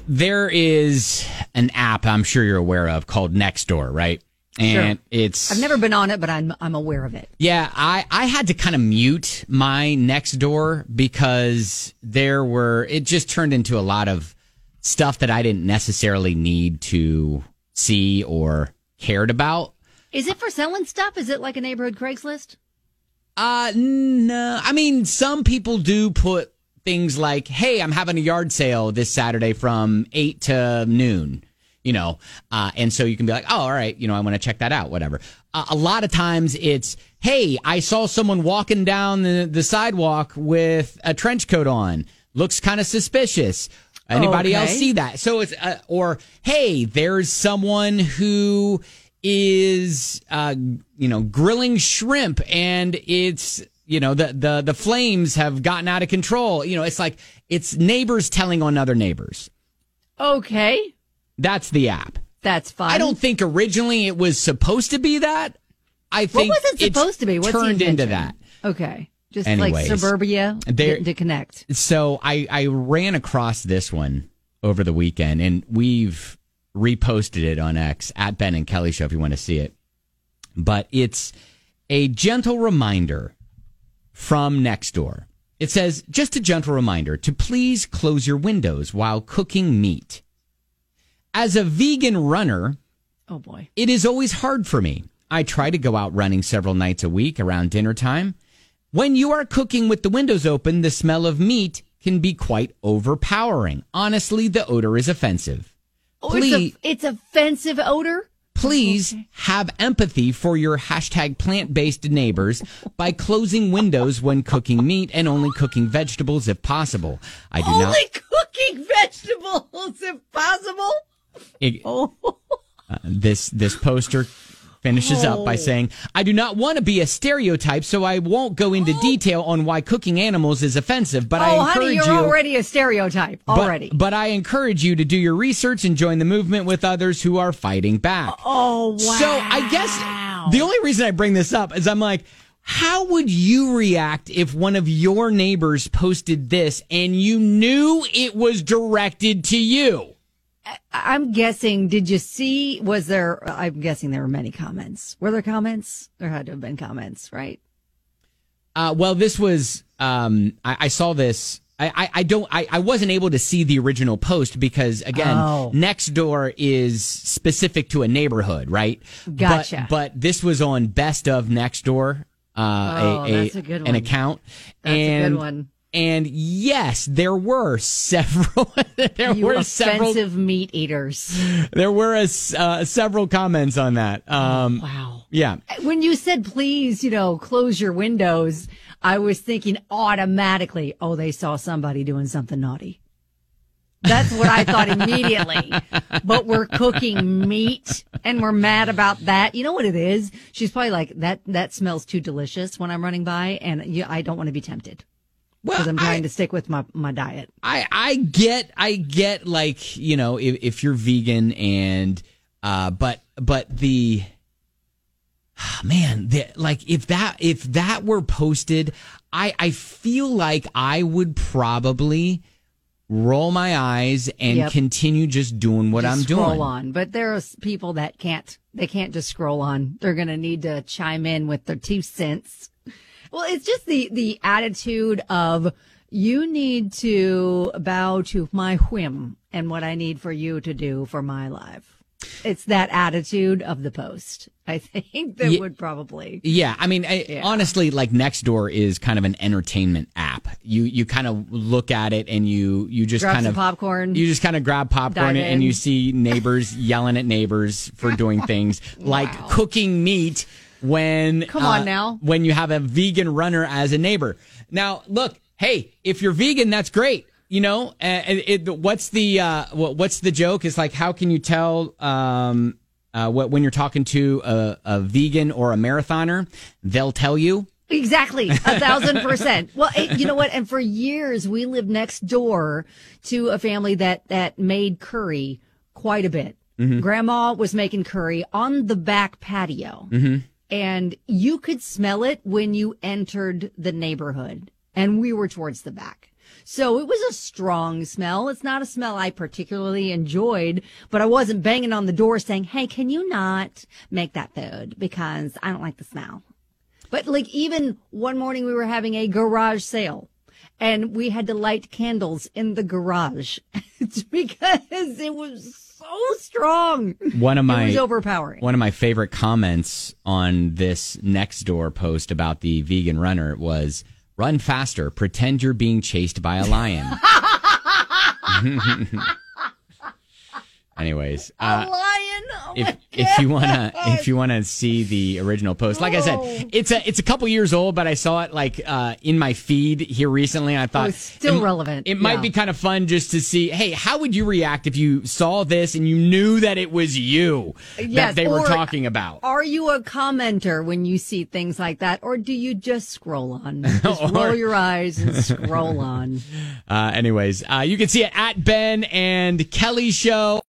there is an app I'm sure you're aware of called Nextdoor, right? And I've never been on it, but I'm aware of it. Yeah, I had to kind of mute my Nextdoor because it just turned into a lot of stuff that I didn't necessarily need to see or cared about. Is it for selling stuff? Is it like a neighborhood Craigslist? No. I mean, some people do put things like, hey, I'm having a yard sale this Saturday from 8 to noon. And so you can be like, oh, all right, I want to check that out, whatever. A lot of times it's, hey, I saw someone walking down the sidewalk with a trench coat on. Looks kind of suspicious. Anybody else see that? So it's, or, hey, there's someone who is, grilling shrimp and it's, the flames have gotten out of control. It's like, it's neighbors telling on other neighbors. Okay. That's the app. That's fine. I don't think originally it was supposed to be that. I think what was it supposed to be? What's turned into that. Okay. Just Anyways, like suburbia to connect. So I ran across this one over the weekend, and we've reposted it on X at Ben and Kelly Show if you want to see it. But it's a gentle reminder from Nextdoor. It says, just a gentle reminder to please close your windows while cooking meat. As a vegan runner, oh boy, it is always hard for me. I try to go out running several nights a week around dinner time. When you are cooking with the windows open, the smell of meat can be quite overpowering. Honestly, the odor is offensive. It's offensive odor? Please have empathy for your hashtag plant-based neighbors by closing windows when cooking meat and only cooking vegetables if possible. Only cooking vegetables if possible? This poster finishes up by saying, I do not want to be a stereotype, so I won't go into detail on why cooking animals is offensive, but I encourage you... you're already a stereotype, already. But I encourage you to do your research and join the movement with others who are fighting back. Oh, wow. So I guess the only reason I bring this up is I'm like, how would you react if one of your neighbors posted this and you knew it was directed to you? I'm guessing, did you see, I'm guessing there were many comments. Were there comments? There had to have been comments, right? Well, this was, I saw this. I wasn't able to see the original post because, again, Nextdoor is specific to a neighborhood, right? Gotcha. But this was on Best of Nextdoor, that's a good one. an account. That's a good one. And yes, there were several. Offensive meat eaters. There were several comments on that. Wow. Yeah. When you said, please, close your windows, I was thinking automatically, they saw somebody doing something naughty. That's what I thought immediately. But we're cooking meat and we're mad about that. You know what it is? She's probably like, that smells too delicious when I'm running by, and I don't want to be tempted. Because I'm trying to stick with my diet. I get like, if you're vegan and, but the, man, if that were posted, I feel like I would probably roll my eyes and continue just doing what I'm doing. Scroll on. But there are people that they can't just scroll on. They're going to need to chime in with their 2 cents. Well, it's just the attitude of you need to bow to my whim and what I need for you to do for my life. It's that attitude of the post, I think, that would probably. Yeah. I mean, honestly, like Nextdoor is kind of an entertainment app. You kind of look at it and you just grab kind some of popcorn. You just kind of grab popcorn and you see neighbors yelling at neighbors for doing things like cooking meat. Come on now. When you have a vegan runner as a neighbor. Now, look, hey, if you're vegan, that's great. What's the joke? It's like, how can you tell when you're talking to a vegan or a marathoner? They'll tell you. Exactly. 1,000%. Well, you know what? And for years, we lived next door to a family that made curry quite a bit. Mm-hmm. Grandma was making curry on the back patio. Mm-hmm. And you could smell it when you entered the neighborhood. And we were towards the back. So it was a strong smell. It's not a smell I particularly enjoyed, but I wasn't banging on the door saying, hey, can you not make that food because I don't like the smell. But like even one morning we were having a garage sale and we had to light candles in the garage because it was so strong. It was overpowering. One of my favorite comments on this Nextdoor post about the vegan runner was, run faster, pretend you're being chased by a lion. Anyways, a lion. Oh if you wanna see the original post, like I said, it's a couple years old, but I saw it like in my feed here recently, and I thought it's still relevant. It might be kind of fun just to see, hey, how would you react if you saw this and you knew that it was you that they were talking about? Are you a commenter when you see things like that, or do you just scroll on? Just roll your eyes and scroll on. Anyways, you can see it at Ben and Kelly Show.